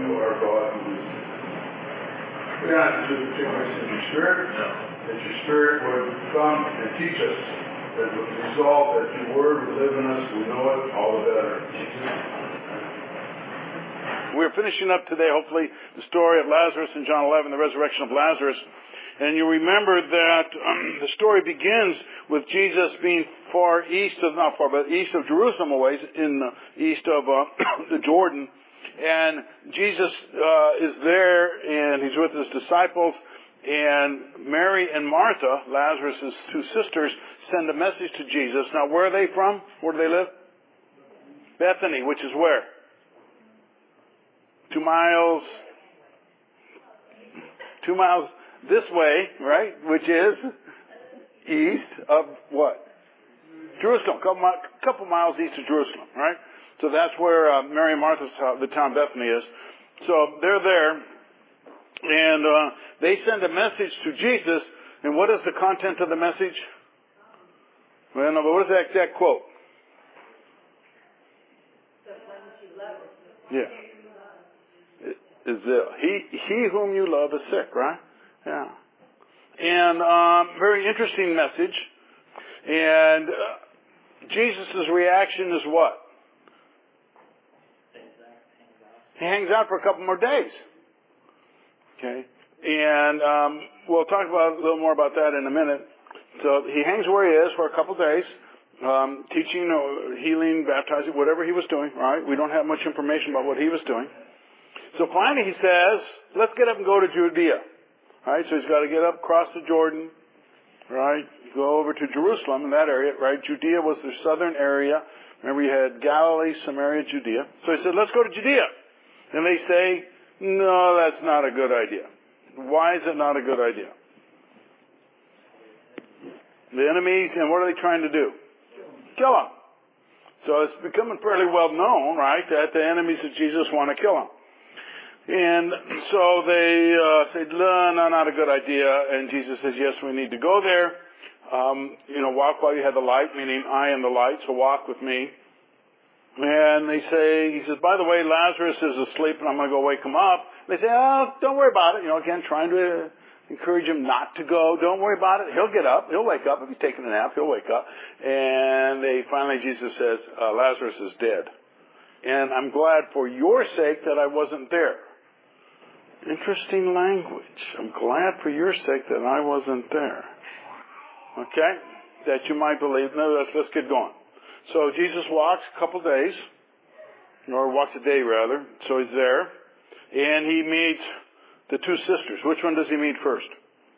you are God who is with us. We don't have to do the particulars in your spirit. No. That your spirit would come and teach us. That with the result that your word would live in us, we know it all the better. We're finishing up today, hopefully, the story of Lazarus in John 11, the resurrection of Lazarus. And you remember that the story begins with Jesus being east of Jerusalem a ways, in the east of the Jordan. And Jesus is there, and he's with his disciples. And Mary and Martha, Lazarus' two sisters, send a message to Jesus. Now, where are they from? Where do they live? Bethany, which is where? 2 miles. 2 miles this way, right? Which is east of what? Jerusalem. A couple miles east of Jerusalem, right? So that's where Mary and Martha's the town Bethany is. So they're there, and they send a message to Jesus. And what is the content of the message? Well, no, but what is that exact quote? Yeah. Is he whom you love is sick, right? Yeah. And very interesting message. And Jesus' reaction is what? He hangs out for a couple more days. Okay. And we'll talk about a little more about that in a minute. So he hangs where he is for a couple days, teaching or healing, baptizing, whatever he was doing, right? We don't have much information about what he was doing. So finally he says, let's get up and go to Judea. Right? So he's got to get up, cross the Jordan, right? Go over to Jerusalem in that area, right? Judea was the southern area. Remember, you had Galilee, Samaria, Judea. So he said, let's go to Judea. And they say, no, that's not a good idea. Why is it not a good idea? The enemies, and what are they trying to do? Kill him. So it's becoming fairly well known, right, that the enemies of Jesus want to kill him. And so they said, no, not a good idea. And Jesus says, yes, we need to go there. Walk while you have the light, meaning I am the light, so walk with me. And he says, by the way, Lazarus is asleep and I'm going to go wake him up. They say, oh, don't worry about it. Again, trying to encourage him not to go. Don't worry about it. He'll get up. He'll wake up. If he's taking a nap, he'll wake up. And finally Jesus says, Lazarus is dead. And I'm glad for your sake that I wasn't there. Interesting language. I'm glad for your sake that I wasn't there. Okay? That you might believe. No, let's get going. So Jesus walks a couple days, or walks a day rather. So he's there. And he meets the two sisters. Which one does he meet first?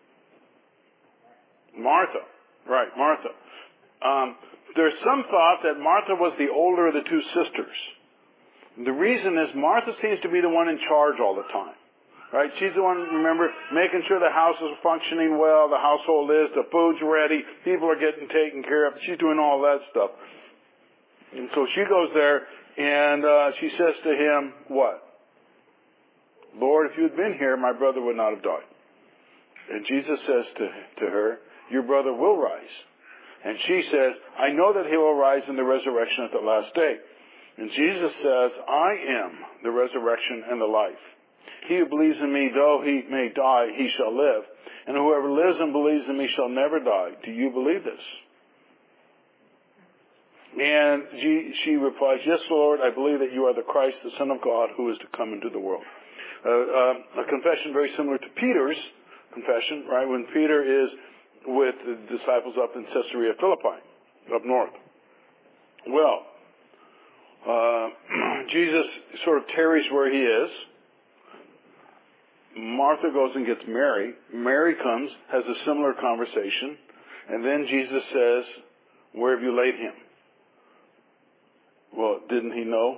Martha. Right, Martha. There's some thought that Martha was the older of the two sisters. The reason is Martha seems to be the one in charge all the time. Right? She's the one, remember, making sure the house is functioning well, the household is, the food's ready, people are getting taken care of. She's doing all that stuff. And so she goes there, and she says to him, what? Lord, if you had been here, my brother would not have died. And Jesus says to her, your brother will rise. And she says, I know that he will rise in the resurrection at the last day. And Jesus says, I am the resurrection and the life. He who believes in me, though he may die, he shall live. And whoever lives and believes in me shall never die. Do you believe this? And she replies, yes, Lord, I believe that you are the Christ, the Son of God, who is to come into the world. A confession very similar to Peter's confession, right, when Peter is with the disciples up in Caesarea Philippi, up north. Well, Jesus sort of tarries where he is. Martha goes and gets Mary. Mary comes, has a similar conversation, and then Jesus says, where have you laid him? Well, didn't he know?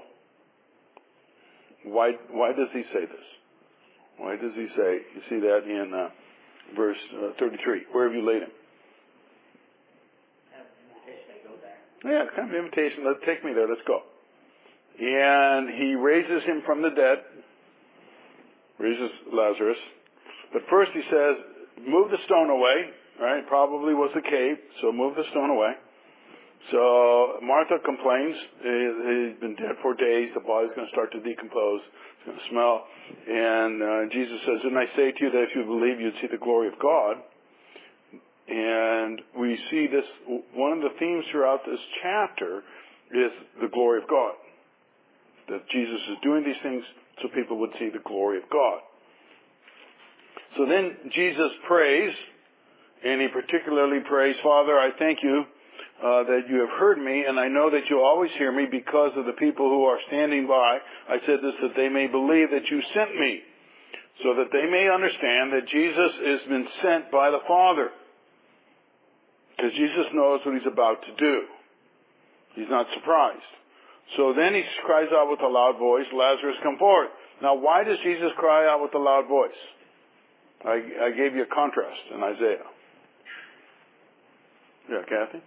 Why does he say this? Why does he say, you see that in verse 33, where have you laid him? Yeah, kind of invitation. Take me there. Let's go. And he raises him from the dead. Raises Lazarus. But first he says, move the stone away. Right? Probably was a cave, so move the stone away. So Martha complains. He's been dead 4 days. The body's going to start to decompose. It's going to smell. And Jesus says, "Didn't I say to you that if you believe, you'd see the glory of God?" And we see this, one of the themes throughout this chapter is the glory of God. That Jesus is doing these things so people would see the glory of God. So then Jesus prays, and he particularly prays, "Father, I thank you that you have heard me, and I know that you always hear me because of the people who are standing by. I said this that they may believe that you sent me, so that they may understand that Jesus has been sent by the Father." Because Jesus knows what he's about to do. He's not surprised. So then he cries out with a loud voice, "Lazarus, come forth." Now, why does Jesus cry out with a loud voice? I gave you a contrast in Isaiah. Yeah, Kathy?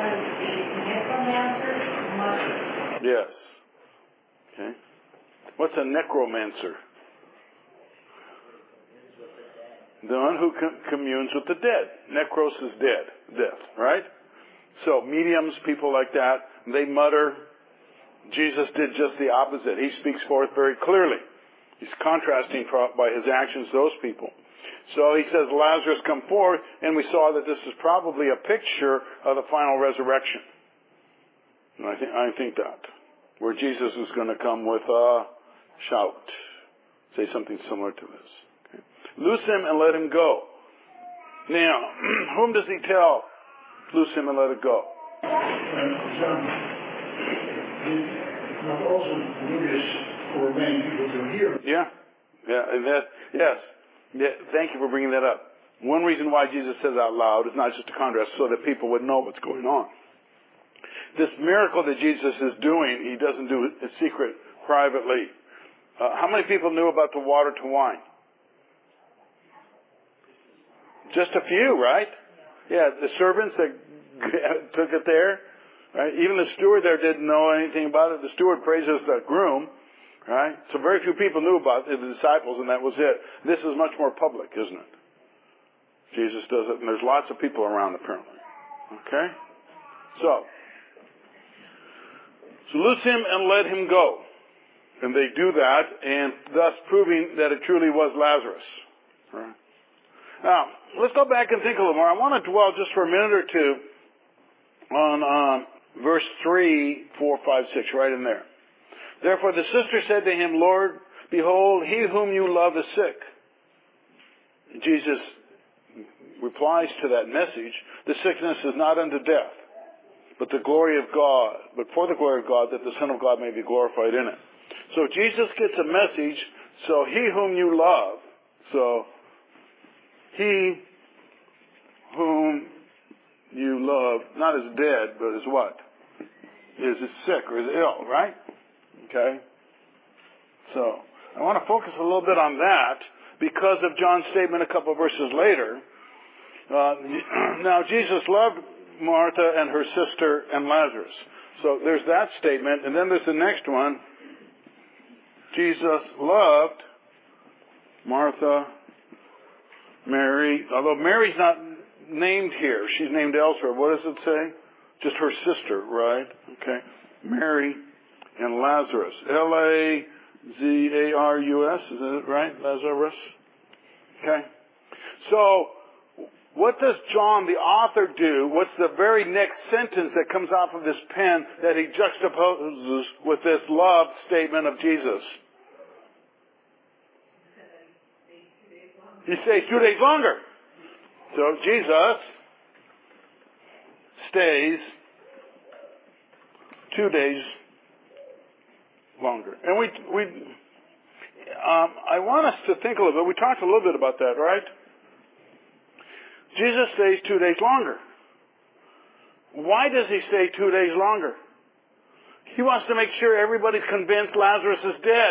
Yes. Okay. What's a necromancer? The one who communes with the dead. Necros is dead. Death, right? So mediums, people like that, they mutter. Jesus did just the opposite. He speaks forth very clearly. He's contrasting by his actions those people. So he says, "Lazarus, come forth," and we saw that this is probably a picture of the final resurrection. And I think that, where Jesus is going to come with a shout. Say something similar to this. Okay. "Loose him and let him go." Now, whom does he tell? Loose him and let it go. Not also notice for many people to hear. Yeah, and yes. Yeah, thank you for bringing that up. One reason why Jesus says out loud is not just a contrast, so that people would know what's going on. This miracle that Jesus is doing, he doesn't do it in secret, privately. How many people knew about the water to wine? Just a few, right? Yeah, the servants that took it there. Right? Even the steward there didn't know anything about it. The steward praises the groom. Right? So very few people knew about it, the disciples, and that was it. This is much more public, isn't it? Jesus does it, and there's lots of people around apparently. Okay? So loose him and let him go. And they do that, and thus proving that it truly was Lazarus. Right? Now, let's go back and think a little more. I want to dwell just for a minute or two on verse 3, 4, 5, 6, right in there. "Therefore the sister said to him, 'Lord, behold, he whom you love is sick.'" Jesus replies to that message, "The sickness is not unto death, but the glory of God, but for the glory of God, that the Son of God may be glorified in it." So Jesus gets a message, so he whom you love, so he whom you love, not as dead, but as what? Is sick or is ill, right? Okay? So, I want to focus a little bit on that because of John's statement a couple of verses later. Now, Jesus loved Martha and her sister and Lazarus. So, there's that statement, and then there's the next one. Jesus loved Martha, Mary, although Mary's not named here. She's named elsewhere. What does it say? Just her sister, right? Okay. Mary and Lazarus. Lazarus, is it right? Lazarus? Okay. So, what does John, the author, do? What's the very next sentence that comes off of his pen that he juxtaposes with this love statement of Jesus? He says 2 days longer. So Jesus stays 2 days longer. And I want us to think a little bit. We talked a little bit about that, right? Jesus stays 2 days longer. Why does he stay 2 days longer? He wants to make sure everybody's convinced Lazarus is dead.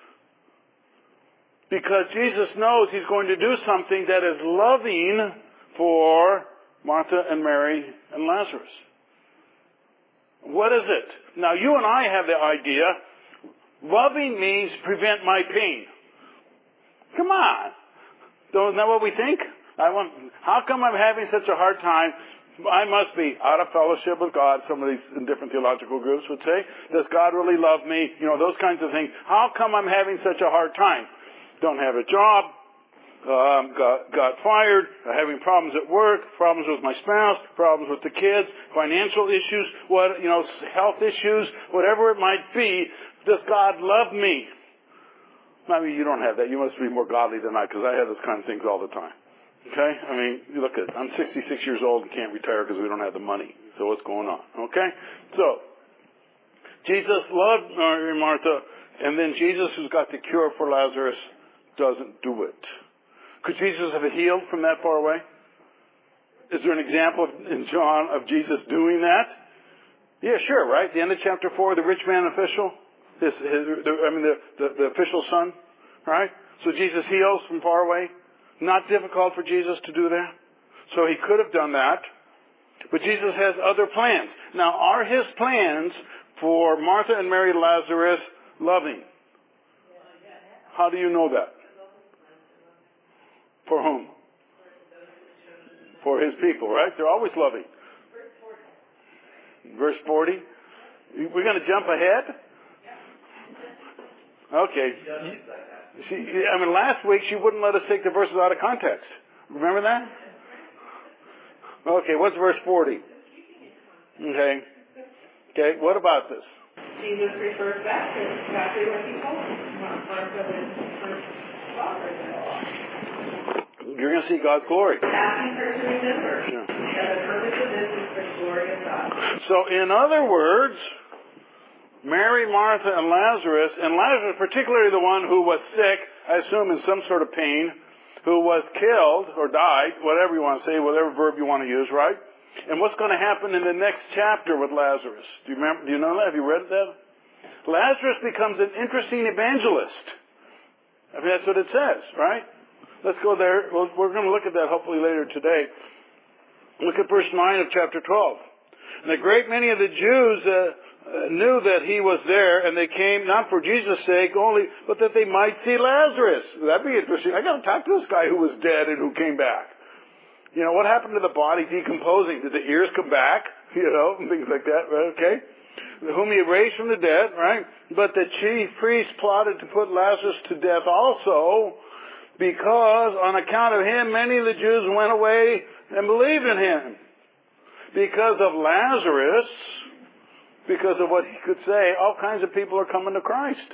Because Jesus knows he's going to do something that is loving for Martha and Mary and Lazarus. What is it? Now, you and I have the idea, loving means prevent my pain. Come on. Isn't that what we think? How come I'm having such a hard time I must be out of fellowship with God, some of these different theological groups would say. Does God really love me? You know, those kinds of things. How come I'm having such a hard time? Don't have a job, got fired, having problems at work, problems with my spouse, problems with the kids, financial issues, health issues, whatever it might be. Does God love me? Maybe you don't have that. You must be more godly than I, because I have those kind of things all the time. Okay? I mean, you look at it. I'm 66 years old and can't retire because we don't have the money. So what's going on? Okay? So, Jesus loved Mary and Martha, and then Jesus, who's got the cure for Lazarus, doesn't do it. Could Jesus have healed from that far away? Is there an example in John of Jesus doing that? Yeah, sure, right? The end of chapter 4, the rich man official, the official's son, right? So Jesus heals from far away. Not difficult for Jesus to do that. So he could have done that. But Jesus has other plans. Now, are his plans for Martha and Mary Lazarus loving? How do you know that? For whom? For his people, right? They're always loving. Verse 40. We're going to jump ahead? Okay. Last week she wouldn't let us take the verses out of context. Remember that? Okay, what's verse 40? Okay, what about this? Jesus refers back to exactly what he told us. Martha and first You're going to see God's glory. Asking her to remember that the purpose of this is for the glory of God. So, in other words, Mary, Martha, and Lazarus particularly the one who was sick, I assume in some sort of pain, who was killed or died, whatever you want to say, whatever verb you want to use, right? And what's going to happen in the next chapter with Lazarus? Do you remember? Do you know that? Have you read that? Lazarus becomes an interesting evangelist. That's what it says, right? Let's go there. We're going to look at that hopefully later today. Look at verse 9 of chapter 12. And a great many of the Jews knew that he was there, and they came not for Jesus' sake only, but that they might see Lazarus. That'd be interesting. I got to talk to this guy who was dead and who came back. What happened to the body decomposing? Did the ears come back? And things like that, right? Okay? Whom he raised from the dead, right? But the chief priests plotted to put Lazarus to death also, because on account of him, many of the Jews went away and believed in him. Because of Lazarus, because of what he could say, all kinds of people are coming to Christ.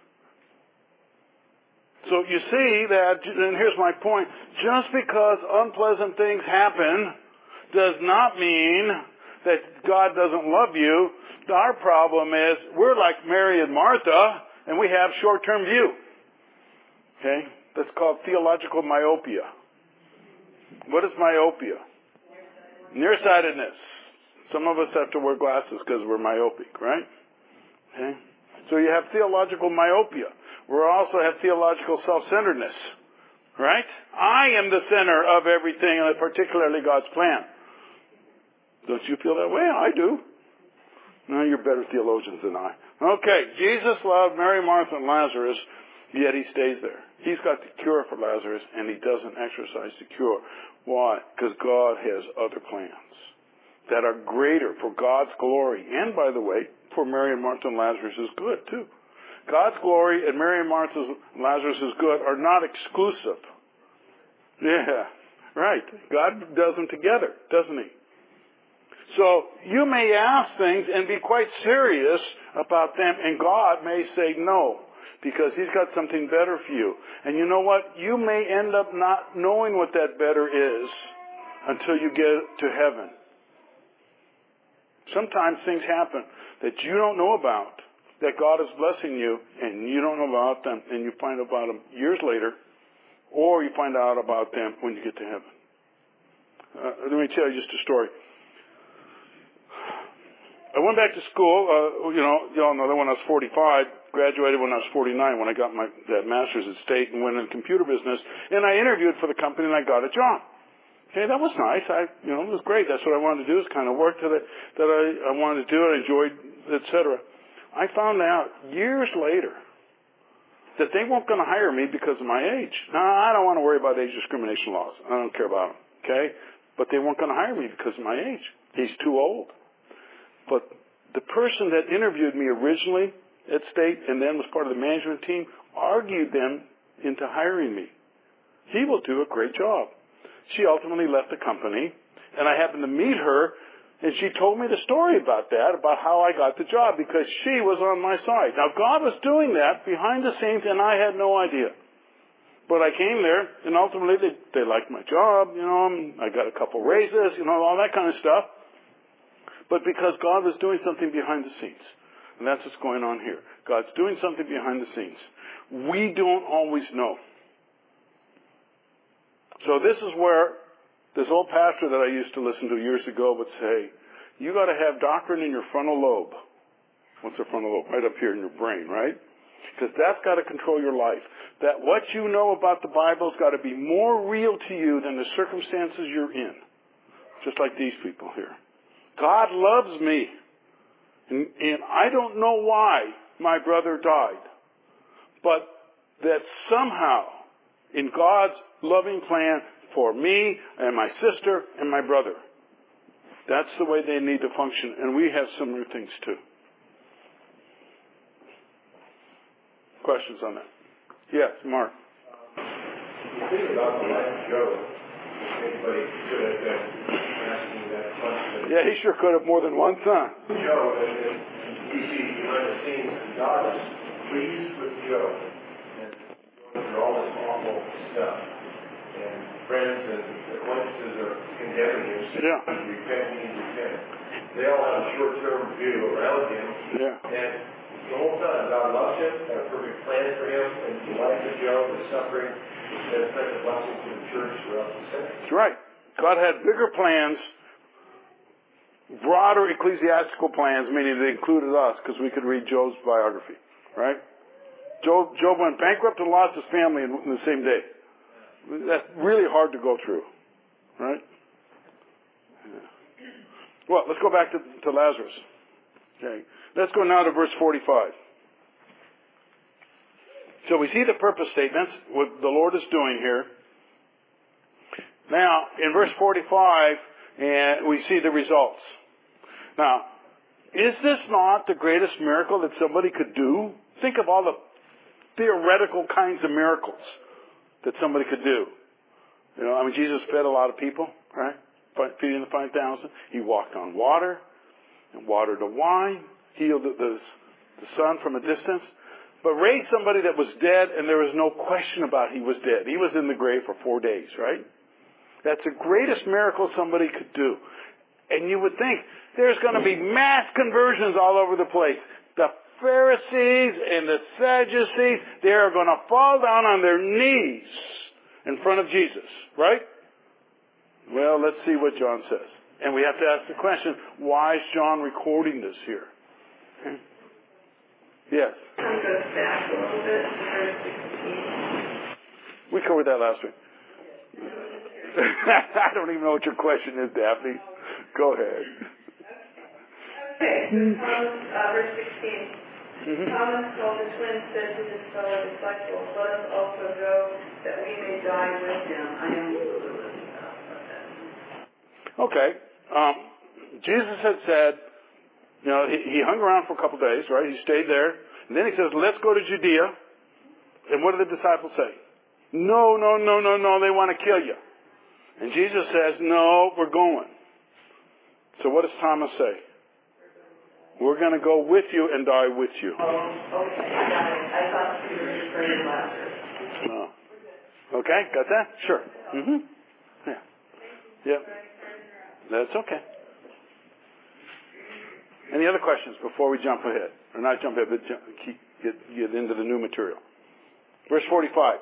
So you see that, and here's my point, just because unpleasant things happen does not mean that God doesn't love you. Our problem is we're like Mary and Martha, and we have short-term view. Okay? That's called theological myopia. What is myopia? Nearsightedness. Some of us have to wear glasses because we're myopic, right? Okay? So you have theological myopia. We also have theological self-centeredness, right? I am the center of everything, and particularly God's plan. Don't you feel that way? I do. No, you're better theologians than I. Okay, Jesus loved Mary, Martha, and Lazarus, yet he stays there. He's got the cure for Lazarus, and he doesn't exercise the cure. Why? Because God has other plans that are greater for God's glory. And, by the way, for Mary and Martha and Lazarus is good, too. God's glory and Mary and Martha and Lazarus is good are not exclusive. Yeah, right. God does them together, doesn't he? So you may ask things and be quite serious about them, and God may say no, because he's got something better for you. And you know what? You may end up not knowing what that better is until you get to heaven. Sometimes things happen that you don't know about, that God is blessing you, and you don't know about them, and you find out about them years later, or you find out about them when you get to heaven. Let me tell you just a story. I went back to school, y'all know that when I was 45, graduated when I was 49, when I got that master's at State and went in the computer business, and I interviewed for the company and I got a job. Okay, that was nice. It was great. That's what I wanted to do, is kind of work that I wanted to do, I enjoyed, etc. I found out years later that they weren't going to hire me because of my age. Now, I don't want to worry about age discrimination laws. I don't care about them. Okay? but they weren't going to hire me because of my age. He's too old. But the person that interviewed me originally at State and then was part of the management team argued them into hiring me. He will do a great job. She ultimately left the company, and I happened to meet her, and she told me the story about that, about how I got the job, because she was on my side. Now, God was doing that behind the scenes, and I had no idea. But I came there, and ultimately they liked my job, I got a couple raises, all that kind of stuff. But because God was doing something behind the scenes. And that's what's going on here. God's doing something behind the scenes. We don't always know. So this is where this old pastor that I used to listen to years ago would say, you got to have doctrine in your frontal lobe. What's the frontal lobe? Right up here in your brain, right? Because that's got to control your life. That what you know about the Bible's got to be more real to you than the circumstances you're in. Just like these people here. God loves me. And I don't know why my brother died. But that somehow, in God's loving plan for me and my sister and my brother, that's the way they need to function. And we have similar things too. Questions on that? Yes, Mark. You think about the life of Job. Anybody could have been asking that question. Yeah, he sure could have more than one son. Job, and we see behind the scenes, God is pleased with Job. And going through all this awful stuff. And friends and acquaintances are condemning him. Yeah. Repent. They all have a short-term view around him. Yeah. And the whole time, God loves him, had a perfect plan for him, and the life of Job, the suffering, has been such a blessing to the church throughout the century. That's right. God had bigger plans, broader ecclesiastical plans, meaning they included us, because we could read Job's biography, right? Job went bankrupt and lost his family in the same day. That's really hard to go through, right? Yeah. Well, let's go back to Lazarus. Okay. Let's go now to verse 45. So we see the purpose statements, what the Lord is doing here. Now, in verse 45, we see the results. Now, is this not the greatest miracle that somebody could do? Think of all the theoretical kinds of miracles that somebody could do. Jesus fed a lot of people, right? Feeding the 5,000. He walked on water and water to wine. Healed the son from a distance. But raised somebody that was dead, and there was no question about he was dead. He was in the grave for 4 days, right? That's the greatest miracle somebody could do. And you would think there's going to be mass conversions all over the place. The Pharisees and the Sadducees, they are going to fall down on their knees in front of Jesus, right? Well, let's see what John says. And we have to ask the question, why is John recording this here? Okay. Yes? Can we go back a little bit to verse 16? We covered that last week. I don't even know what your question is, Daphne. Go ahead. Okay, so verse 16. Thomas called the twins, said to his fellow disciples, let us also go that we may die with him. I am Okay. Jesus had said, he hung around for a couple of days, right? He stayed there. And then he says, let's go to Judea. And what do the disciples say? No, they want to kill you. And Jesus says, no, we're going. So what does Thomas say? We're going to go with you and die with you. Oh, okay. I thought you were referring to Lazarus. No. Okay, got that? Sure. Yeah. Yeah. That's okay. Any other questions before we jump ahead? Or not jump ahead, but get into the new material. Verse 45.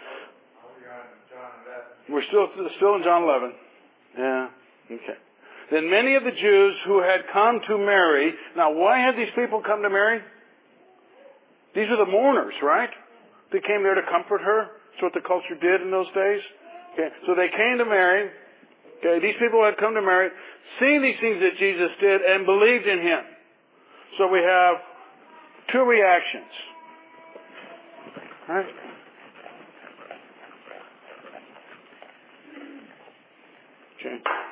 We're still in John 11. Yeah. Okay. Then many of the Jews who had come to Mary. Now, why had these people come to Mary? These were the mourners, right? They came there to comfort her. That's what the culture did in those days. Okay. So they came to Mary. Okay. These people had come to Mary, seen these things that Jesus did, and believed in him. So we have two reactions. Right? Okay.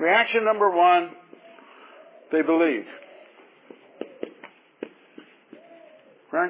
Reaction number one, they believed. Right?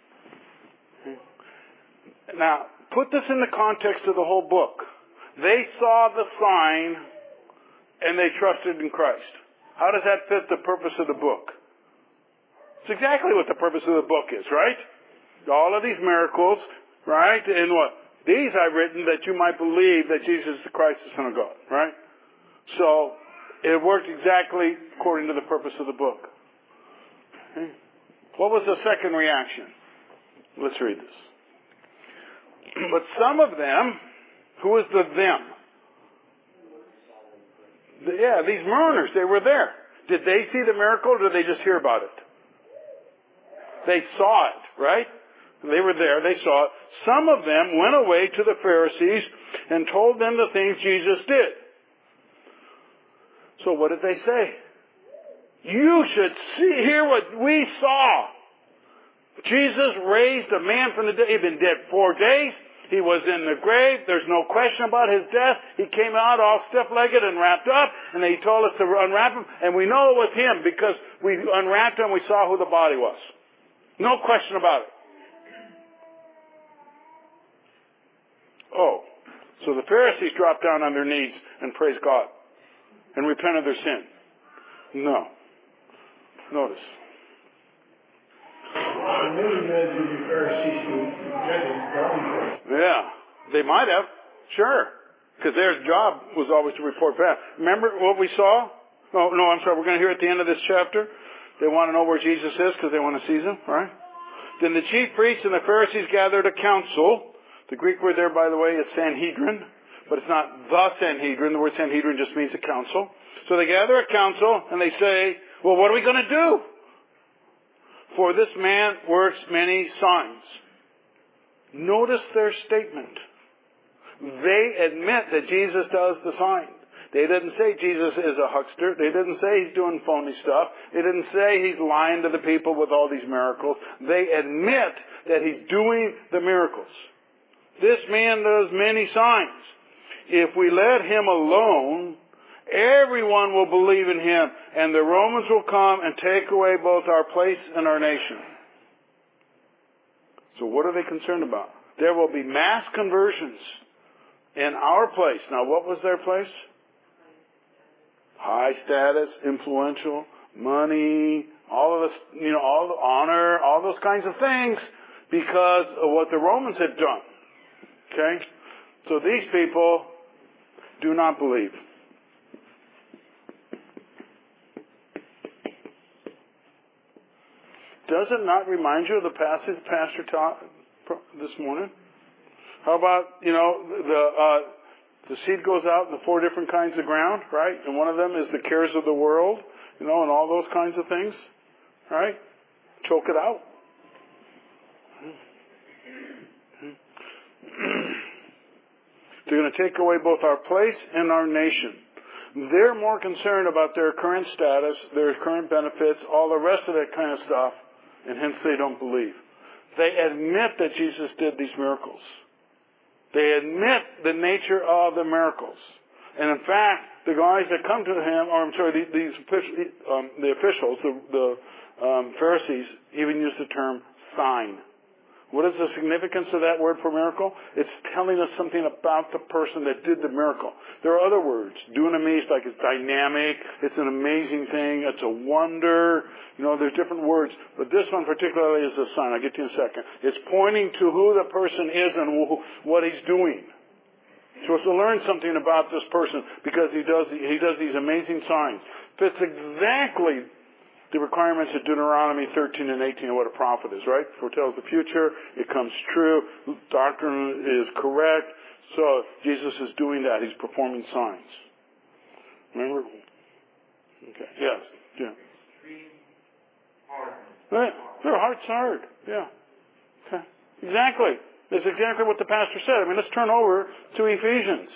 Now, put this in the context of the whole book. They saw the sign and they trusted in Christ. How does that fit the purpose of the book? It's exactly what the purpose of the book is, right? All of these miracles, right? And what? These I've written that you might believe that Jesus is the Christ, the Son of God, right? So, it worked exactly according to the purpose of the book. Okay. What was the second reaction? Let's read this. But some of them, who is the them? Yeah, these mourners, they were there. Did they see the miracle or did they just hear about it? They saw it, right? They were there, they saw it. Some of them went away to the Pharisees and told them the things Jesus did. So what did they say? You should hear what we saw. Jesus raised a man from the dead. He'd been dead 4 days. He was in the grave. There's no question about his death. He came out all stiff-legged and wrapped up, and he told us to unwrap him, and we know it was him because we unwrapped him and we saw who the body was. No question about it. Oh, so the Pharisees dropped down on their knees and praised God and repent of their sin. No. Notice. Yeah, they might have, sure, because their job was always to report back. Remember what we saw? Oh, no, I'm sorry, we're going to hear at the end of this chapter. They want to know where Jesus is because they want to seize him, right? Then the chief priests and the Pharisees gathered a council. The Greek word there, by the way, is Sanhedrin, but it's not the Sanhedrin. The word Sanhedrin just means a council. So they gather a council and they say, well, what are we going to do? For this man works many signs. Notice their statement. They admit that Jesus does the sign. They didn't say Jesus is a huckster. They didn't say he's doing phony stuff. They didn't say he's lying to the people with all these miracles. They admit that he's doing the miracles. This man does many signs. If we let him alone, everyone will believe in him, and the Romans will come and take away both our place and our nation. So what are they concerned about? There will be mass conversions in our place. Now, what was their place? High status, influential, money, all of this, all the honor, all those kinds of things, because of what the Romans had done. Okay? So these people do not believe. Does it not remind you of the passage the pastor taught this morning? How about, the seed goes out in the 4 different kinds of ground, right? And one of them is the cares of the world, and all those kinds of things, right? Choke it out. They're going to take away both our place and our nation. They're more concerned about their current status, their current benefits, all the rest of that kind of stuff, and hence they don't believe. They admit that Jesus did these miracles. They admit the nature of the miracles. And in fact, the guys that come to him, the officials, the Pharisees, even use the term sign. What is the significance of that word for miracle? It's telling us something about the person that did the miracle. There are other words. Dunamis, like it's dynamic. It's an amazing thing. It's a wonder. There's different words. But this one particularly is a sign. I'll get to you in a second. It's pointing to who the person is and what he's doing. So it's to learn something about this person because he does these amazing signs. Fits exactly the requirements of Deuteronomy 13 and 18 of what a prophet is, right? Foretells the future. It comes true. Doctrine is correct. So Jesus is doing that. He's performing signs. Remember? Okay. Yes. Yeah. Right. Their heart's hard. Yeah. Okay. Exactly. That's exactly what the pastor said. Let's turn over to Ephesians.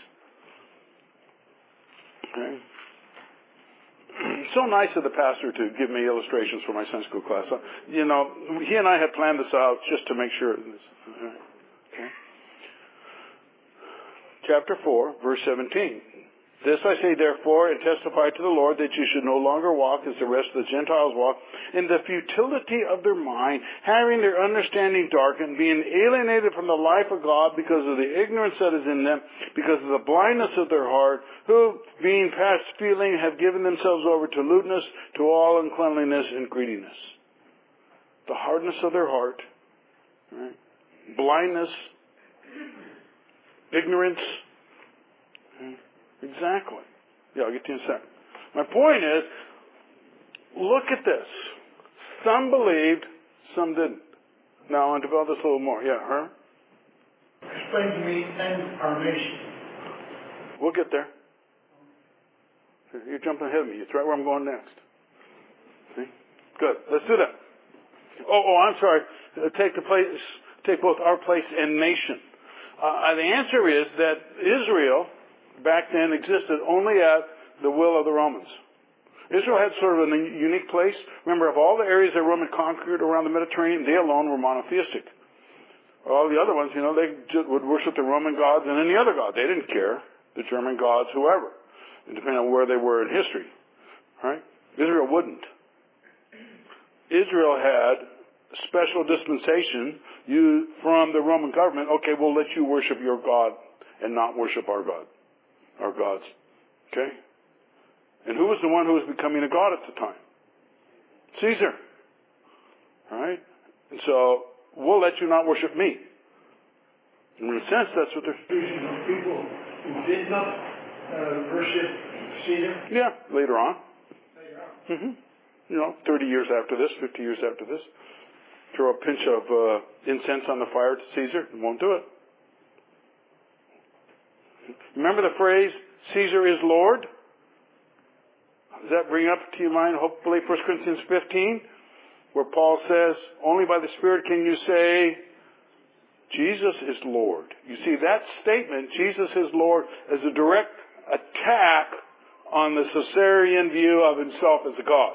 Okay. It's so nice of the pastor to give me illustrations for my Sunday school class. He and I had planned this out just to make sure. Okay. Chapter 4, verse 17. This I say therefore, and testify to the Lord, that you should no longer walk as the rest of the Gentiles walk, in the futility of their mind, having their understanding darkened, being alienated from the life of God because of the ignorance that is in them, because of the blindness of their heart, who, being past feeling, have given themselves over to lewdness, to all uncleanliness and greediness. The hardness of their heart, right? Blindness, ignorance. Exactly. Yeah, I'll get to you in a second. My point is, look at this. Some believed, some didn't. Now I want to develop this a little more. Yeah, Herm? Explain to me incarnation. We'll get there. You're jumping ahead of me. It's right where I'm going next. See? Good. Let's do that. I'm sorry. Take both our place and nation. The answer is that Israel back then existed only at the will of the Romans. Israel had sort of a unique place. Remember, of all the areas that Rome had conquered around the Mediterranean, they alone were monotheistic. All the other ones, they just would worship the Roman gods and any other god. They didn't care. The German gods, whoever, depending on where they were in history. Right? Israel wouldn't. Israel had a special dispensation from the Roman government. Okay, we'll let you worship your God and not worship our God. Our gods. Okay? And who was the one who was becoming a god at the time? Caesar. Alright? And so, we'll let you not worship me. In a sense, that's what they're... People who did not worship Caesar? Yeah, later on. 30 years after this, 50 years after this. Throw a pinch of incense on the fire to Caesar, and won't do it. Remember the phrase, Caesar is Lord? Does that bring up to your mind, hopefully, 1 Corinthians 15, where Paul says, only by the Spirit can you say, Jesus is Lord. You see, that statement, Jesus is Lord, is a direct attack on the Caesarian view of himself as a God.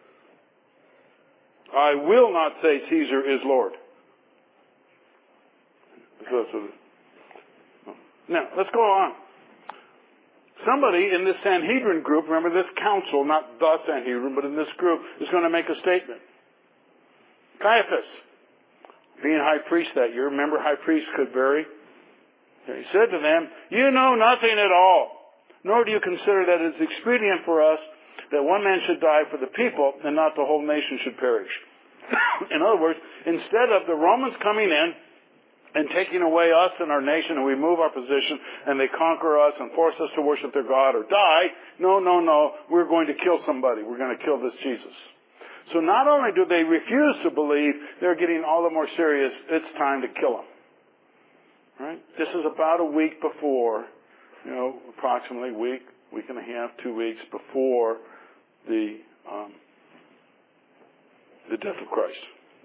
I will not say Caesar is Lord. Now, let's go on. Somebody in this Sanhedrin group, remember this council, not the Sanhedrin, but in this group, is going to make a statement. Caiaphas, being high priest that year, remember high priests could vary? He said to them, you know nothing at all, nor do you consider that it is expedient for us that one man should die for the people and not the whole nation should perish. In other words, instead of the Romans coming in and taking away us and our nation, and we move our position, and they conquer us and force us to worship their God or die, no, we're going to kill somebody. We're going to kill this Jesus. So not only do they refuse to believe, they're getting all the more serious, it's time to kill him. Right? This is about a week before, approximately a week and a half, 2 weeks before the death of Christ.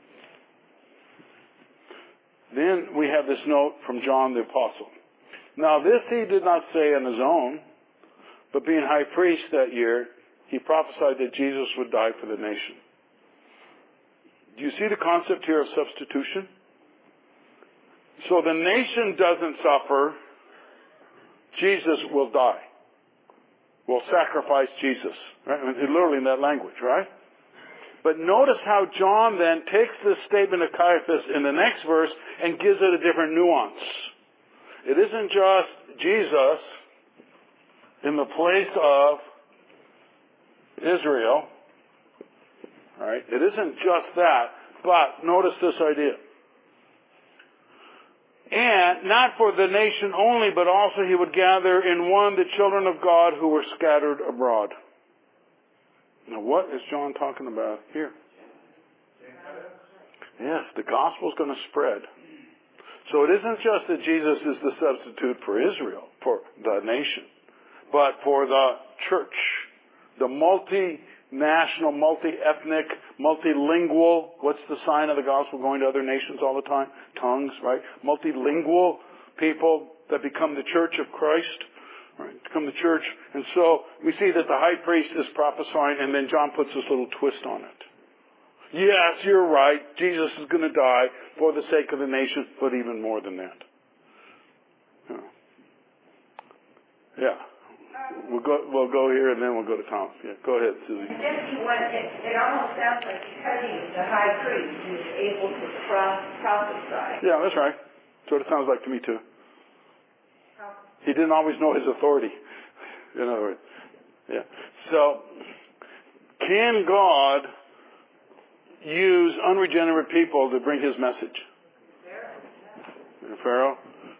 Then we have this note from John the Apostle. Now this he did not say on his own, but being high priest that year, he prophesied that Jesus would die for the nation. Do you see the concept here of substitution? So the nation doesn't suffer, Jesus will die. Will sacrifice Jesus. Right? I mean, literally in that language, right? But notice how John then takes this statement of Caiaphas in the next verse and gives it a different nuance. It isn't just Jesus in the place of Israel. Right? It isn't just that. But notice this idea. And not for the nation only, but also he would gather in one the children of God who were scattered abroad. Now what is John talking about here? Yes, the gospel is going to spread. So it isn't just that Jesus is the substitute for Israel, for the nation, but for the church, the multinational, multi-ethnic, multilingual. What's the sign of the gospel going to other nations all the time? Tongues, right? Multilingual people that become the church of Christ. Right, become the church. And so we see that the high priest is prophesying, and then John puts this little twist on it. Yes, you're right. Jesus is going to die for the sake of the nation, but even more than that. Yeah. We'll go here and then we'll go to Thomas. Yeah, go ahead, Susie. It almost sounds like because he was the high priest, he was able to prophesy. Yeah, that's right. That's what it sounds like to me too. He didn't always know his authority. In other words, yeah. So, can God use unregenerate people to bring His message? Pharaoh.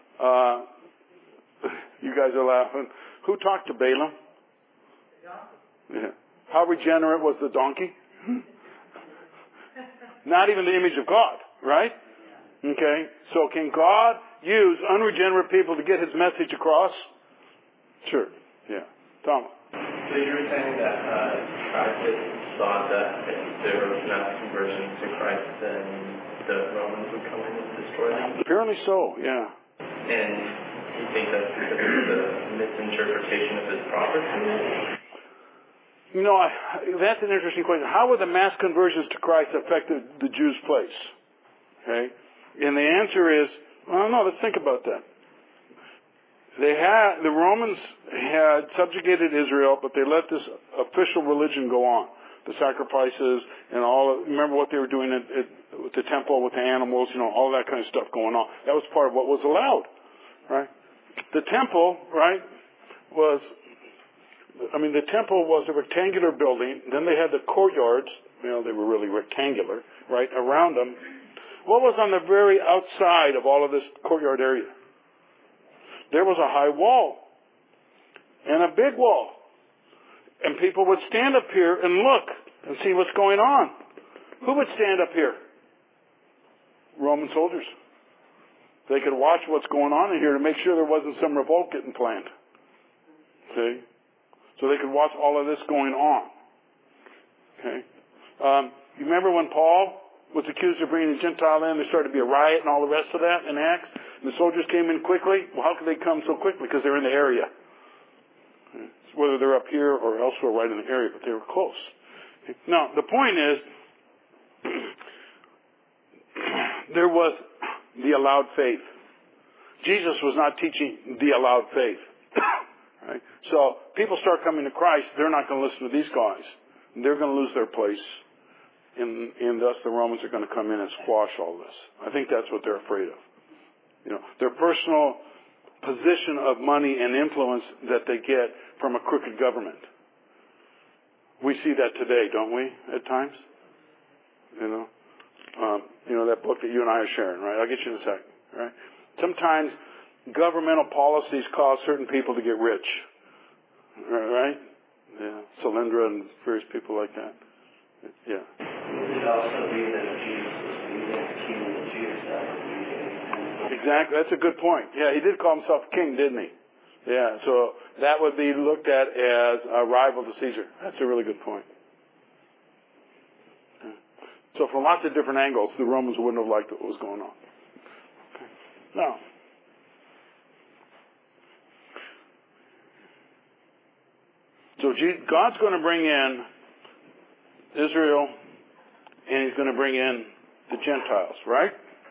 You guys are laughing. Who talked to Balaam? Yeah. How regenerate was the donkey? Not even the image of God, right? Okay. So can God use unregenerate people to get His message across? Sure. Yeah. Tom. So you're saying that Christ thought that if there was mass conversions to Christ, then the Romans would come in and destroy them? Apparently so, yeah. And you think that's because of the misinterpretation of His prophecy? You know, that's an interesting question. How would the mass conversions to Christ affect the Jews' place? Okay? And the answer is, well, no, let's think about that. The Romans had subjugated Israel, but they let this official religion go on. The sacrifices and remember what they were doing at the temple with the animals, all that kind of stuff going on. That was part of what was allowed, right? The temple, right, the temple was a rectangular building. Then they had the courtyards. They were really rectangular, right, around them. What was on the very outside of all of this courtyard area? There was a high wall and a big wall. And people would stand up here and look and see what's going on. Who would stand up here? Roman soldiers. They could watch what's going on in here to make sure there wasn't some revolt getting planned. See? So they could watch all of this going on. Okay? You remember when Paul was accused of bringing a Gentile in, there started to be a riot and all the rest of that in Acts? And the soldiers came in quickly? Well, how could they come so quickly? Because they're in the area. Whether they're up here or elsewhere right in the area, but they were close. Okay? Now, the point is, there was the allowed faith. Jesus was not teaching the allowed faith. Right? So people start coming to Christ, they're not going to listen to these guys. They're going to lose their place. And thus the Romans are going to come in and squash all this. I think that's what they're afraid of. Their personal position of money and influence that they get from a crooked government. We see that today, don't we, at times? That book that you and I are sharing, right? I'll get you in a second, right? Sometimes governmental policies cause certain people to get rich, right? Yeah, Solyndra and various people like that. Yeah. Would it also be that Jesus was leading the kingdom of Judah that was leading? Exactly. That's a good point. Yeah, he did call himself king, didn't he? Yeah, so that would be looked at as a rival to Caesar. That's a really good point. So from lots of different angles, the Romans wouldn't have liked what was going on. Okay. Now, so God's going to bring in Israel, and He's going to bring in the Gentiles, right?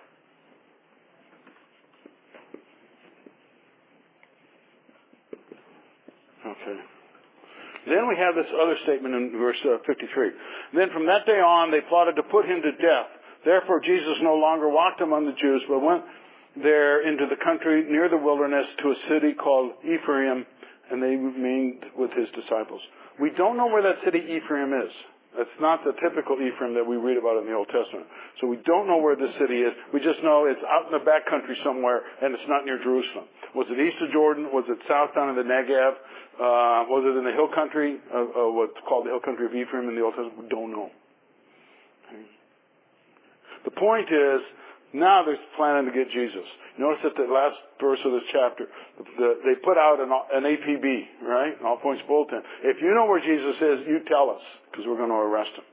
Okay. Then we have this other statement in verse 53. Then from that day on, they plotted to put Him to death. Therefore, Jesus no longer walked among the Jews, but went there into the country near the wilderness to a city called Ephraim, and they remained with His disciples. We don't know where that city Ephraim is. That's not the typical Ephraim that we read about in the Old Testament. So we don't know where this city is. We just know it's out in the back country somewhere, and it's not near Jerusalem. Was it east of Jordan? Was it south down in the Negev? Was it in the hill country, what's called the hill country of Ephraim in the Old Testament? We don't know. Okay. The point is, now they're planning to get Jesus. Notice at the last verse of this chapter, they put out an APB, right? An all points bulletin. If you know where Jesus is, you tell us, because we're going to arrest Him.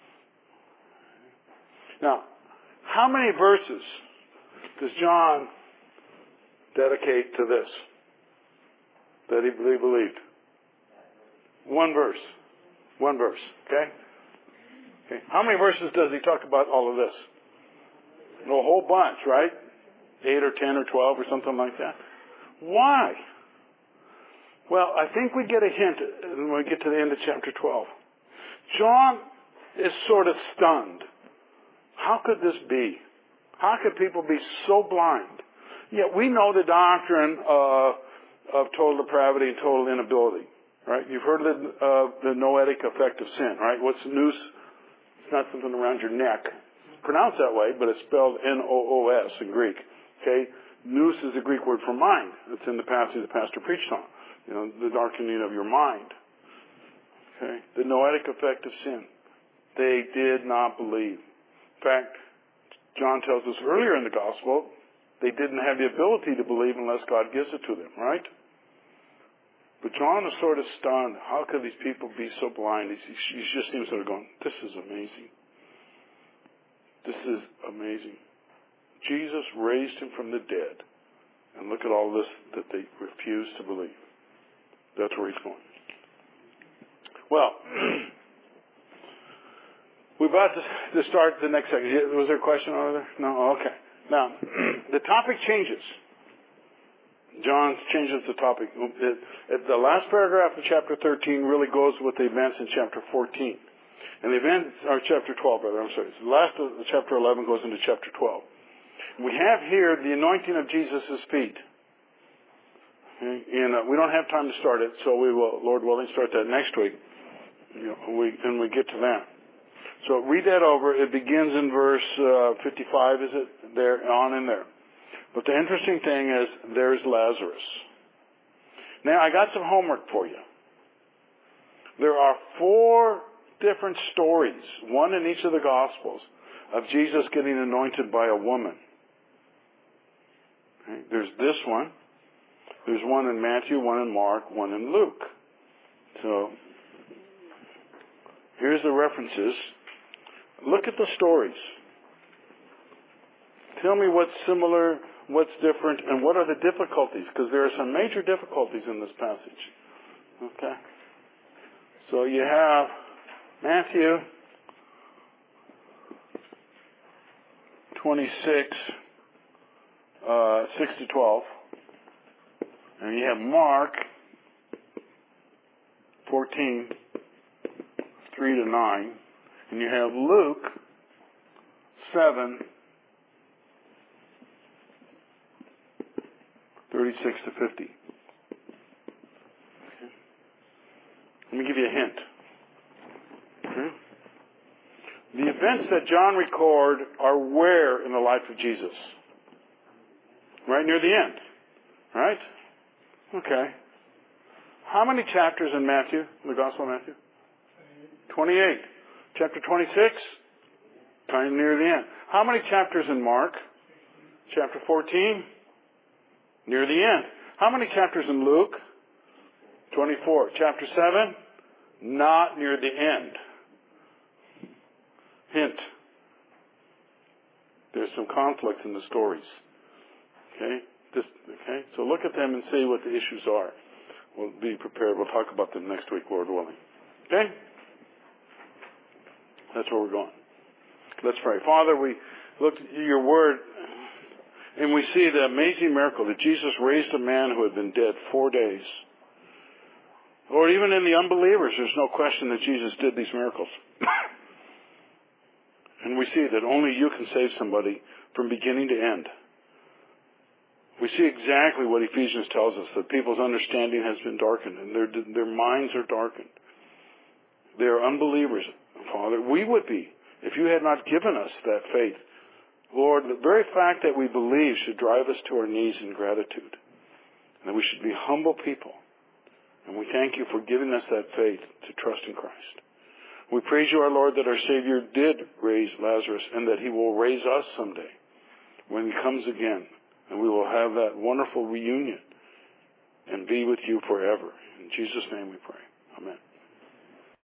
Now, how many verses does John dedicate to this that he believed? One verse. One verse. Okay? How many verses does he talk about all of this? A whole bunch, right? 8 or 10 or 12 or something like that. Why? Well, I think we get a hint when we get to the end of chapter 12. John is sort of stunned. How could this be? How could people be so blind? Yet we know the doctrine of total depravity and total inability, right? You've heard of the noetic effect of sin, right? What's nous? It's not something around your neck. It's pronounced that way, but it's spelled N-O-O-S in Greek. Okay? Nous is the Greek word for mind. It's in the passage the pastor preached on. You know, the darkening of your mind. Okay? The noetic effect of sin. They did not believe. In fact, John tells us earlier in the gospel, they didn't have the ability to believe unless God gives it to them, right? But John is sort of stunned. How could these people be so blind? He just seems sort of going, this is amazing. This is amazing. Jesus raised him from the dead. And look at all this that they refuse to believe. That's where he's going. Well, we're about to start the next section. Was there a question over there? No? Okay. Now, the topic changes. John changes the topic. The last paragraph of chapter 13 really goes with the events in chapter 14. And the events, or chapter 12, brother, I'm sorry. The last of chapter 11 goes into chapter 12. We have here the anointing of Jesus' feet. Okay? And we don't have time to start it, so we will, Lord willing, start that next week. And we get to that. So read that over. It begins in verse 55, is it? There, on in there. But the interesting thing is, there's Lazarus. Now, I got some homework for you. There are 4 different stories, one in each of the Gospels, of Jesus getting anointed by a woman. Okay? There's this one. There's one in Matthew, one in Mark, one in Luke. So, here's the references. Look at the stories. Tell me what's similar, what's different, and what are the difficulties, because there are some major difficulties in this passage. Okay? So you have Matthew 26, 6 to 12. And you have Mark 14, 3 to 9. And you have Luke 7, 36 to 50. Okay. Let me give you a hint. Okay. The events that John record are where in the life of Jesus? Right near the end. Right? Okay. How many chapters in Matthew, the Gospel of Matthew? 28. Chapter 26? Kind of near the end. How many chapters in Mark? Chapter 14? Near the end. How many chapters in Luke? 24. Chapter 7? Not near the end. Hint. There's some conflicts in the stories. Okay? So look at them and see what the issues are. We'll be prepared. We'll talk about them next week, Lord willing. Okay? That's where we're going. Let's pray. Father, we look at your word and we see the amazing miracle that Jesus raised a man who had been dead 4 days. Lord, even in the unbelievers, there's no question that Jesus did these miracles. And we see that only you can save somebody from beginning to end. We see exactly what Ephesians tells us, that people's understanding has been darkened and their minds are darkened. They are unbelievers, Father. We would be if you had not given us that faith. Lord, the very fact that we believe should drive us to our knees in gratitude. And that we should be humble people. And we thank you for giving us that faith to trust in Christ. We praise you, our Lord, that our Savior did raise Lazarus and that he will raise us someday when he comes again. And we will have that wonderful reunion and be with you forever. In Jesus' name we pray. Amen.